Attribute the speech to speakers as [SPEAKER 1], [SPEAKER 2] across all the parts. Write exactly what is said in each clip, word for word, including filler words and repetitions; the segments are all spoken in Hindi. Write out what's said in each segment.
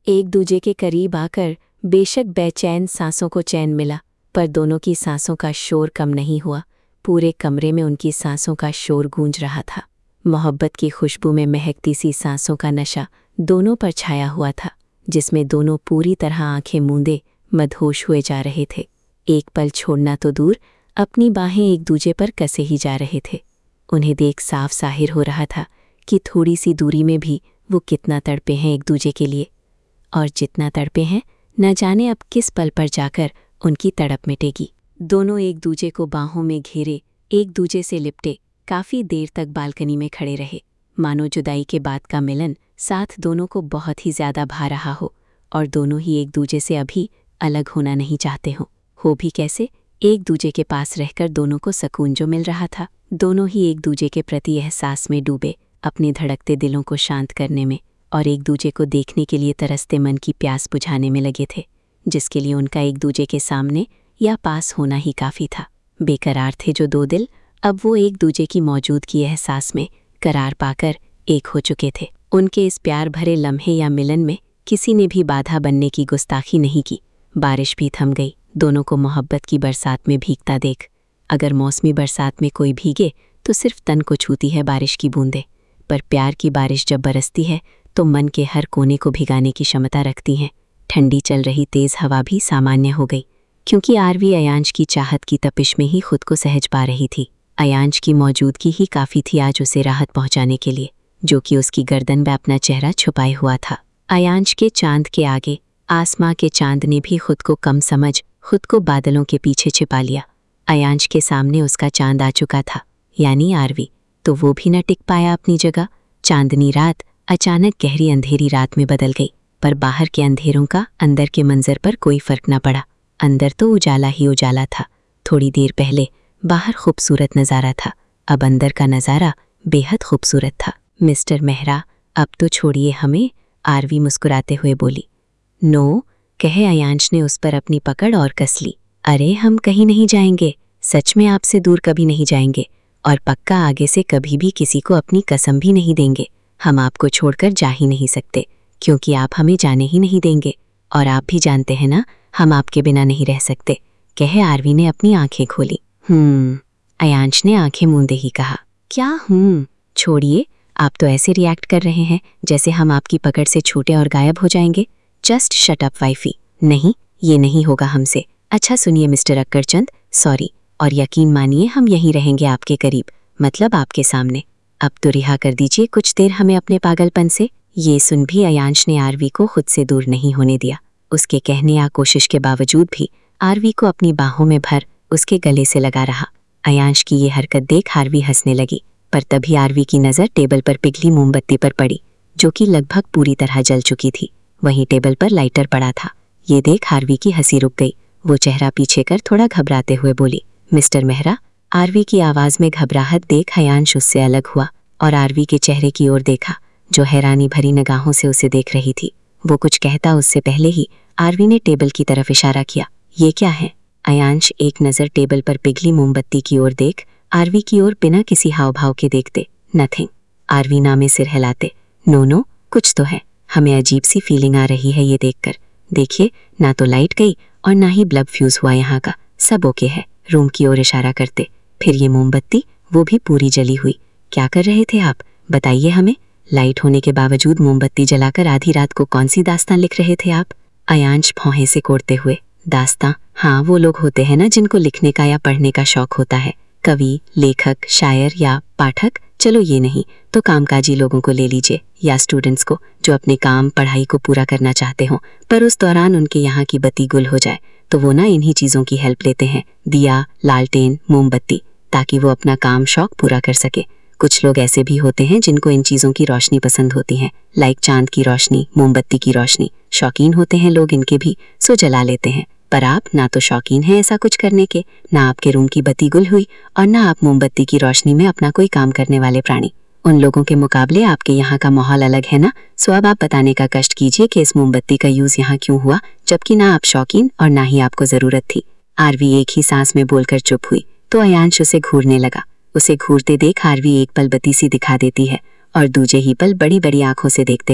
[SPEAKER 1] एक दूजे के करीब आकर बेशक बेचैन सांसों को चैन मिला, पर दोनों की सांसों का शोर कम नहीं हुआ। पूरे कमरे में उनकी सांसों का शोर गूंज रहा था। मोहब्बत की खुशबू में महकती सी सांसों का नशा दोनों पर छाया हुआ था, जिसमें दोनों पूरी तरह आंखें मूंदे मदहोश हुए जा रहे थे। एक पल छोड़ना तो दूर, अपनी बाहें एक दूजे पर कसे ही जा रहे थे। उन्हें देख साफ जाहिर हो रहा था कि थोड़ी सी दूरी में भी वो कितना तड़पे हैं एक दूजे के लिए, और जितना तड़पे हैं न जाने अब किस पल पर जाकर उनकी तड़प मिटेगी। दोनों एक दूजे को बाहों में घेरे एक दूजे से लिपटे काफ़ी देर तक बालकनी में खड़े रहे, मानो जुदाई के बाद का मिलन साथ दोनों को बहुत ही ज़्यादा भा रहा हो, और दोनों ही एक दूजे से अभी अलग होना नहीं चाहते हों। हो भी कैसे, एक दूजे के पास रहकर दोनों को सुकून जो मिल रहा था। दोनों ही एक दूजे के प्रति एहसास में डूबे, अपने धड़कते दिलों को शांत करने में और एक दूजे को देखने के लिए तरसते मन की प्यास बुझाने में लगे थे, जिसके लिए उनका एक दूजे के सामने या पास होना ही काफ़ी था। बेकरार थे जो दो दिल, अब वो एक दूजे की मौजूदगी एहसास में करार पाकर एक हो चुके थे। उनके इस प्यार भरे लम्हे या मिलन में किसी ने भी बाधा बनने की गुस्ताखी नहीं की। बारिश भी थम गई, दोनों को मोहब्बत की बरसात में भीगता देख। अगर मौसमी बरसात में कोई भीगे तो सिर्फ तन को छूती है बारिश की बूंदें, पर प्यार की बारिश जब बरसती है तो मन के हर कोने को भिगाने की क्षमता रखती हैं। ठंडी चल रही तेज़ हवा भी सामान्य हो गई, क्योंकि आरवी अयांश की चाहत की तपिश में ही खुद को सहज पा रही थी। अयांश की मौजूदगी ही काफ़ी थी आज उसे राहत पहुंचाने के लिए, जो कि उसकी गर्दन में अपना चेहरा छुपाए हुआ था। अयांश के चांद के आगे आसमां के चांद ने भी खुद को कम समझ खुद को बादलों के पीछे छिपा लिया। अयांश के सामने उसका चांद आ चुका था, यानी आरवी, तो वो भी न टिक पाया अपनी जगह। चांदनी रात अचानक गहरी अंधेरी रात में बदल गई, पर बाहर के अंधेरों का अंदर के मंजर पर कोई फर्क न पड़ा। अंदर तो उजाला ही उजाला था। थोड़ी देर पहले बाहर खूबसूरत नज़ारा था, अब अंदर का नज़ारा बेहद खूबसूरत था। मिस्टर मेहरा, अब तो छोड़िए हमें, आरवी मुस्कुराते हुए बोली। नो, कहे अयांश ने उस पर अपनी पकड़ और कस ली। अरे हम कहीं नहीं जाएंगे, सच में आपसे दूर कभी नहीं जाएंगे, और पक्का आगे से कभी भी किसी को अपनी कसम भी नहीं देंगे। हम आपको छोड़कर जा ही नहीं सकते, क्योंकि आप हमें जाने ही नहीं देंगे, और आप भी जानते हैं ना हम आपके बिना नहीं रह सकते, कहे आरवी ने अपनी आंखें खोली। हम्म, अयांश ने आंखें मूंदे ही कहा। क्या हम्म? छोड़िए, आप तो ऐसे रिएक्ट कर रहे हैं जैसे हम आपकी पकड़ से छूटे और गायब हो जाएंगे। Just shut up wifey. नहीं, ये नहीं होगा हमसे। अच्छा सुनिए मिस्टर अक्करचंद, सॉरी, और यकीन मानिए हम यहीं रहेंगे आपके करीब, मतलब आपके सामने। अब तो रिहा कर दीजिए कुछ देर हमें अपने पागलपन से। ये सुन भी अयांश ने आरवी को खुद से दूर नहीं होने दिया। उसके कहने या कोशिश के बावजूद भी आरवी को अपनी बाहों में भर उसके गले से लगा रहा। अयांश की ये हरकत देख आरवी हंसने लगी, पर तभी आरवी की नज़र टेबल पर पिघली मोमबत्ती पर पड़ी, जो कि लगभग पूरी तरह जल चुकी थी। वहीं टेबल पर लाइटर पड़ा था। ये देख आरवी की हंसी रुक गई। वो चेहरा पीछे कर थोड़ा घबराते हुए बोली, मिस्टर मेहरा। आरवी की आवाज़ में घबराहट देख अयांश उससे अलग हुआ और आरवी के चेहरे की ओर देखा, जो हैरानी भरी निगाहों से उसे देख रही थी। वो कुछ कहता उससे पहले ही आरवी ने टेबल की तरफ इशारा किया। ये क्या है? अयांश एक नज़र टेबल पर पिघली मोमबत्ती की ओर देख आरवी की ओर बिना किसी हाव भाव के देखते। नथिंग, आरवी ना में सिर हिलाते। नो नो, कुछ तो है, हमें अजीब सी फीलिंग आ रही है ये देखकर। देखिए, ना तो लाइट गई और ना ही बल्ब फ्यूज हुआ यहाँ का, सब ओके है, रूम की ओर इशारा करते। फिर ये मोमबत्ती, वो भी पूरी जली हुई। क्या कर रहे थे आप, बताइए हमें। लाइट होने के बावजूद मोमबत्ती जलाकर आधी रात को कौन सी दास्तां लिख रहे थे आप? अयांश भौहें से कोड़ते हुए। दास्तां? हाँ, वो लोग होते हैं ना जिनको लिखने का या पढ़ने का शौक होता है, कवि, लेखक, शायर या पाठक। चलो ये नहीं तो कामकाजी लोगों को ले लीजिए, या स्टूडेंट्स को जो अपने काम पढ़ाई को पूरा करना चाहते हों, पर उस दौरान उनके यहाँ की बत्ती गुल हो जाए, तो वो ना इन्हीं चीज़ों की हेल्प लेते हैं, दिया, लालटेन, मोमबत्ती, ताकि वो अपना काम शौक पूरा कर सके। कुछ लोग ऐसे भी होते हैं जिनको इन चीज़ों की रोशनी पसंद होती है, लाइक चांद की रोशनी, मोमबत्ती की रोशनी। शौकीन होते हैं लोग इनके भी, सो जला लेते हैं। पर आप ना तो शौकीन हैं ऐसा कुछ करने के, ना आपके रूम की बत्ती गुल हुई, और ना आप मोमबत्ती की रोशनी में अपना कोई काम करने वाले प्राणी। उन लोगों के मुकाबले आपके यहाँ का माहौल अलग है ना। सो अब आप बताने का कष्ट कीजिए कि इस मोमबत्ती का यूज़ यहाँ क्यों हुआ, जबकि ना आप शौकीन और ना ही आपको ज़रूरत थी। आरवी एक ही सांस में बोलकर चुप हुई, तो अयांश उसे घूरने लगा। उसे घूरते देख आरवी एक पल बत्ती सी दिखा देती है और दूजे ही पल बड़ी बड़ी आंखों से देखते हुए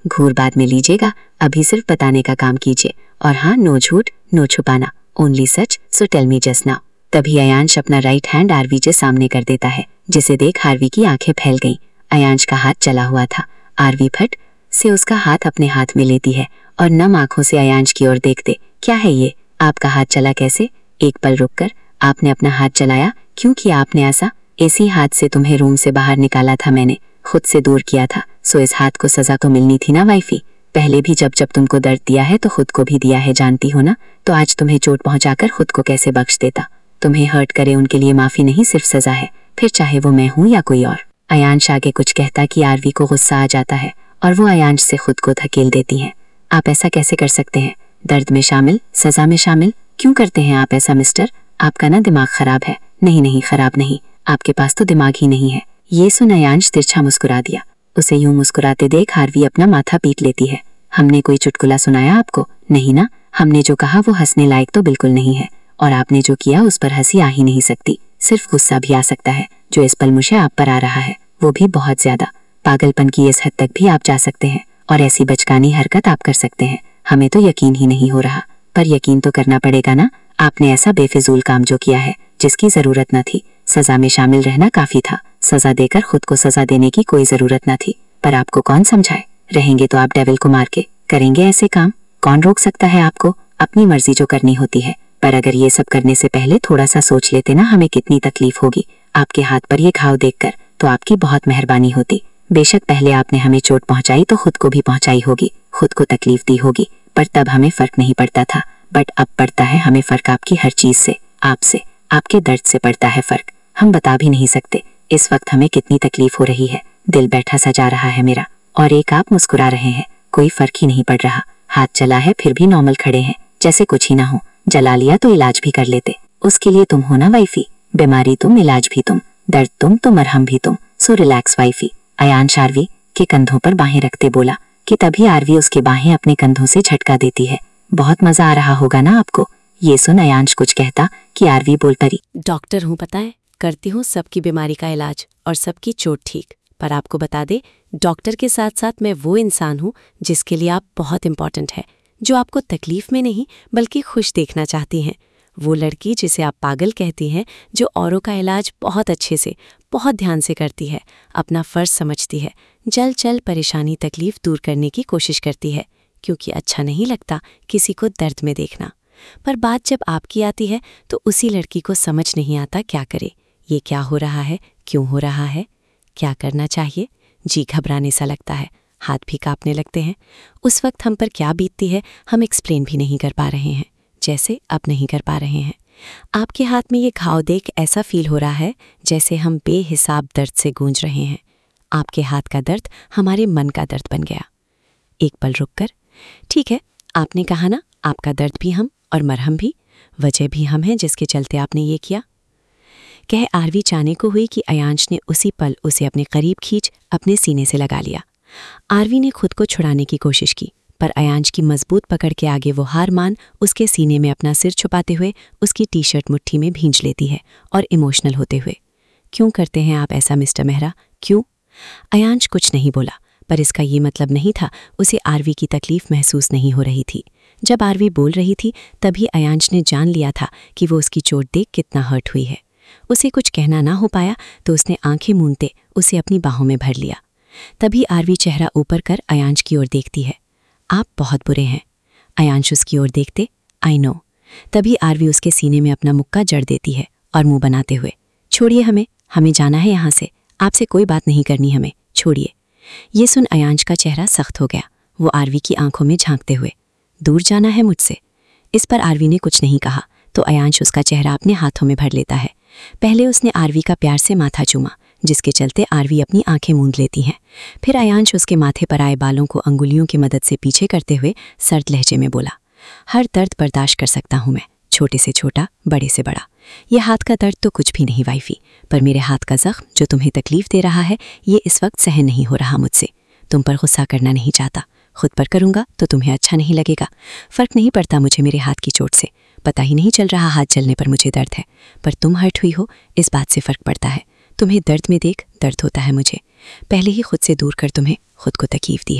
[SPEAKER 1] घूर बाद में लीजिएगा, अभी सिर्फ बताने का काम कीजिए। और हाँ, नो झूठ नो छुपाना, ओनली सच, so tell me just now. तभी अयांश अपना राइट हैंड आरवी के सामने कर देता है, जिसे देख आरवी की आंखें फैल गईं। अयांश का हाथ चला हुआ था। आरवी फट से उसका हाथ अपने हाथ में लेती है और नम आंखों से अयांश की ओर देखते, क्या है ये, आपका हाथ चला कैसे? एक पल रुककर, आपने अपना हाथ चलाया, क्यों किया आपने ऐसा? इसी हाथ से तुम्हें रूम से बाहर निकाला था मैंने, खुद से दूर किया था, सो इस हाथ को सजा तो मिलनी थी ना वाइफी। पहले भी जब जब तुमको दर्द दिया है तो खुद को भी दिया है, जानती हो ना, तो आज तुम्हें चोट पहुंचाकर खुद को कैसे बख्श देता? तुम्हें हर्ट करे उनके लिए माफी नहीं, सिर्फ सजा है, फिर चाहे वो मैं हूं या कोई और। अयांश आगे कुछ कहता कि आरवी को गुस्सा आ जाता है और वो अयांश से खुद को धकेल देती हैं। आप ऐसा कैसे कर सकते हैं? दर्द में शामिल, सजा में शामिल, क्यों करते हैं आप ऐसा मिस्टर? आपका ना दिमाग खराब है। नहीं नहीं, खराब नहीं, आपके पास तो दिमाग ही नहीं है। ये सुन अयांश तिरछा मुस्कुरा दिया। उसे यूं मुस्कुराते देख आरवी अपना माथा पीट लेती है। हमने कोई चुटकुला सुनाया आपको? नहीं ना, हमने जो कहा वो हंसने लायक तो बिल्कुल नहीं है, और आपने जो किया उस पर हंसी आ ही नहीं सकती, सिर्फ गुस्सा भी आ सकता है, जो इस पल मुझे आप पर आ रहा है, वो भी बहुत ज्यादा। पागलपन की इस हद तक भी आप जा सकते हैं और ऐसी बचकानी हरकत आप कर सकते हैं, हमें तो यकीन ही नहीं हो रहा। पर यकीन तो करना पड़ेगा ना, आपने ऐसा बेफिजूल काम जो किया है, जिसकी जरूरत न थी। सजा में शामिल रहना काफी था, सजा देकर खुद को सजा देने की कोई जरूरत न थी। पर आपको कौन समझाए? रहेंगे तो आप डेविल को मार के करेंगे ऐसे काम? कौन रोक सकता है आपको? अपनी मर्जी जो करनी होती है। पर अगर ये सब करने से पहले थोड़ा सा सोच लेते ना हमें कितनी तकलीफ होगी। आपके हाथ पर ये घाव देखकर तो आपकी बहुत मेहरबानी होती। बेशक पहले आपने हमें चोट पहुंचाई तो खुद को भी पहुंचाई होगी, खुद को तकलीफ दी होगी, पर तब हमें फर्क नहीं पड़ता था। बट अब पड़ता है हमें फर्क, आपकी हर चीज से, आपसे, आपके दर्द से पड़ता है फर्क। हम बता भी नहीं सकते इस वक्त हमें कितनी तकलीफ हो रही है। दिल बैठा सा जा रहा है मेरा, और एक आप मुस्कुरा रहे हैं, कोई फर्क ही नहीं पड़ रहा। हाथ चला है फिर भी नॉर्मल खड़े हैं, जैसे कुछ ही ना हो। जला लिया तो इलाज भी कर लेते, उसके लिए तुम हो ना वाइफी। बीमारी तुम, इलाज भी तुम, दर्द तुम तो मरहम भी तुम, so relax wifey. Ayansh Aarvi के कंधों पर बाहें रखते बोला कि तभी आरवी उसके बाहें अपने कंधों से झटका देती है। बहुत मजा आ रहा होगा ना आपको? ये सुन अयांश कुछ कहता कि आरवी बोल पड़ी,
[SPEAKER 2] डॉक्टर हूँ पता है, करती हूँ सबकी बीमारी का इलाज और सबकी चोट ठीक। पर आपको बता दे, डॉक्टर के साथ साथ मैं वो इंसान हूँ जिसके लिए आप बहुत इम्पॉर्टेंट है, जो आपको तकलीफ में नहीं बल्कि खुश देखना चाहती हैं। वो लड़की जिसे आप पागल कहती हैं, जो औरों का इलाज बहुत अच्छे से, बहुत ध्यान से करती है, अपना फ़र्ज समझती है, जल चल परेशानी तकलीफ दूर करने की कोशिश करती है, क्योंकि अच्छा नहीं लगता किसी को दर्द में देखना। पर बात जब आपकी आती है तो उसी लड़की को समझ नहीं आता क्या करे, ये क्या हो रहा है, क्यों हो रहा है, क्या करना चाहिए। जी घबराने सा लगता है, हाथ भी कांपने लगते हैं। उस वक्त हम पर क्या बीतती है हम एक्सप्लेन भी नहीं कर पा रहे हैं, जैसे अब नहीं कर पा रहे हैं। आपके हाथ में ये घाव देख ऐसा फील हो रहा है जैसे हम बेहिसाब दर्द से गूंज रहे हैं। आपके हाथ का दर्द हमारे मन का दर्द बन गया। एक पल रुककर, ठीक है, आपने कहा ना, आपका दर्द भी हम और मरहम भी, वजह भी हम हैं जिसके चलते आपने ये किया। कह आरवी चाहने को हुई कि अयांश ने उसी पल उसे अपने करीब खींच अपने सीने से लगा लिया। आरवी ने खुद को छुड़ाने की कोशिश की, पर अयांश की मजबूत पकड़ के आगे वो हार मान उसके सीने में अपना सिर छुपाते हुए उसकी टी शर्ट मुट्ठी में भींच लेती है और इमोशनल होते हुए, क्यों करते हैं आप ऐसा मिस्टर मेहरा, क्यों? अयांश कुछ नहीं बोला, पर इसका ये मतलब नहीं था उसे आरवी की तकलीफ महसूस नहीं हो रही थी। जब आरवी बोल रही थी तभी अयांश ने जान लिया था कि वो उसकी चोट देख कितना हर्ट हुई है। उसे कुछ कहना ना हो पाया तो उसने आंखें मूंदते उसे अपनी बाहों में भर लिया। तभी आरवी चेहरा ऊपर कर अयांश की ओर देखती है। आप बहुत बुरे हैं। अयांश उसकी ओर देखते, आई नो। तभी आरवी उसके सीने में अपना मुक्का जड़ देती है और मुंह बनाते हुए, छोड़िए हमें, हमें जाना है यहाँ से, आपसे कोई बात नहीं करनी हमें, छोड़िए। ये सुन अयांश का चेहरा सख्त हो गया। वो आरवी की आंखों में झांकते हुए, दूर जाना है मुझसे। इस पर आरवी ने कुछ नहीं कहा तो अयांश उसका चेहरा अपने हाथों में भर लेता है। पहले उसने आरवी का प्यार से माथा चूमा, जिसके चलते आरवी अपनी आंखें मूंद लेती हैं। फिर अयांश उसके माथे पर आए बालों को अंगुलियों की मदद से पीछे करते हुए सर्द लहजे में बोला, हर दर्द बर्दाश्त कर सकता हूँ मैं, छोटे से छोटा, बड़े से बड़ा। ये हाथ का दर्द तो कुछ भी नहीं वाइफी, पर मेरे हाथ का जख्म जो तुम्हें तकलीफ दे रहा है, ये इस वक्त सहन नहीं हो रहा मुझसे। तुम पर गुस्सा करना नहीं चाहता, खुद पर करूँगा तो तुम्हें अच्छा नहीं लगेगा। फ़र्क नहीं पड़ता मुझे मेरे हाथ की चोट से, पता ही नहीं चल रहा हाथ जलने पर मुझे दर्द है, पर तुम हर्ट हुई हो इस बात से फ़र्क पड़ता है। तुम्हें दर्द में देख दर्द होता है मुझे। पहले ही खुद से दूर कर तुम्हें खुद को तकलीफ दी है,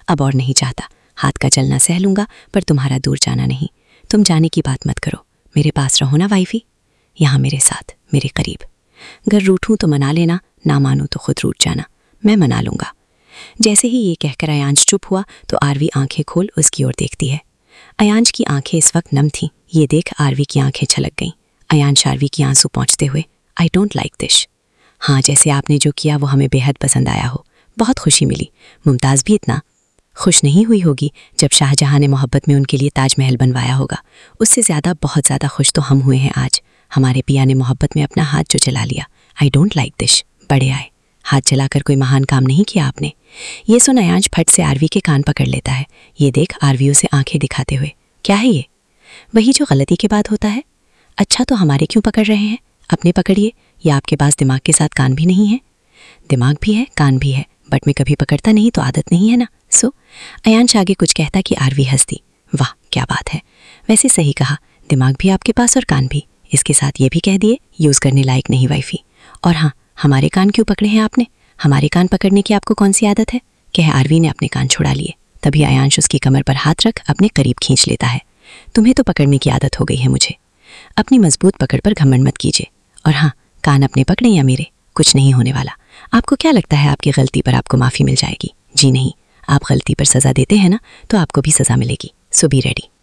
[SPEAKER 2] अब और नहीं चाहता। हाथ का जलना सह लूँगा पर तुम्हारा दूर जाना नहीं। तुम जाने की बात मत करो, मेरे पास रहो ना वाइफी, यहाँ मेरे साथ, मेरे करीब। अगर रूठूं तो मना लेना, ना मानूं तो खुद रूठ जाना, मैं मना लूँगा। जैसे ही ये कहकर अयांश चुप हुआ तो आरवी आंखें खोल उसकी ओर देखती है। अयांश की आंखें इस वक्त नम थीं। ये देख आरवी की आंखें छलक गईं। अयांश आरवी की आंसू पहुँचते हुए, आई डोंट लाइक दिस। हाँ, जैसे आपने जो किया वो हमें बेहद पसंद आया हो, बहुत खुशी मिली। मुमताज़ भी इतना खुश नहीं हुई होगी जब शाहजहां ने मोहब्बत में उनके लिए ताजमहल बनवाया होगा। उससे ज़्यादा, बहुत ज़्यादा खुश तो हम हुए हैं आज। हमारे पिया ने मोहब्बत में अपना हाथ जो जला लिया। I don't like this. बड़े आए, हाथ जलाकर कोई महान काम नहीं किया आपने। ये सुन अयांश फट से आरवी के कान पकड़ लेता है। ये देख आरवी उसे आंखें दिखाते हुए, क्या है ये? वही जो गलती के बाद होता है। अच्छा, तो हमारे क्यों पकड़ रहे हैं? अपने पकड़िए, या आपके पास दिमाग के साथ कान भी नहीं है? दिमाग भी है, कान भी है, बट मैं कभी पकड़ता नहीं तो आदत नहीं है ना। सो अयांश आगे कुछ कहता कि आरवी हंसती। वाह क्या बात है, वैसे सही कहा, दिमाग भी आपके पास और कान भी। इसके साथ ये भी कह दिए यूज़ करने लायक नहीं वाइफी। और हाँ, हमारे कान क्यों पकड़े हैं आपने? हमारे कान पकड़ने की आपको कौन सी आदत है? कह आरवी ने अपने कान छुड़ा लिए। तभी अयांश उसकी कमर पर हाथ रख अपने करीब खींच लेता है। तुम्हें तो पकड़ने की आदत हो गई है मुझे। अपनी मजबूत पकड़ पर घमंड मत कीजिए। और हाँ, कान अपने पकड़े या मेरे, कुछ नहीं होने वाला। आपको क्या लगता है आपकी गलती पर आपको माफ़ी मिल जाएगी? जी नहीं, आप गलती पर सज़ा देते हैं ना, तो आपको भी सज़ा मिलेगी। So be ready.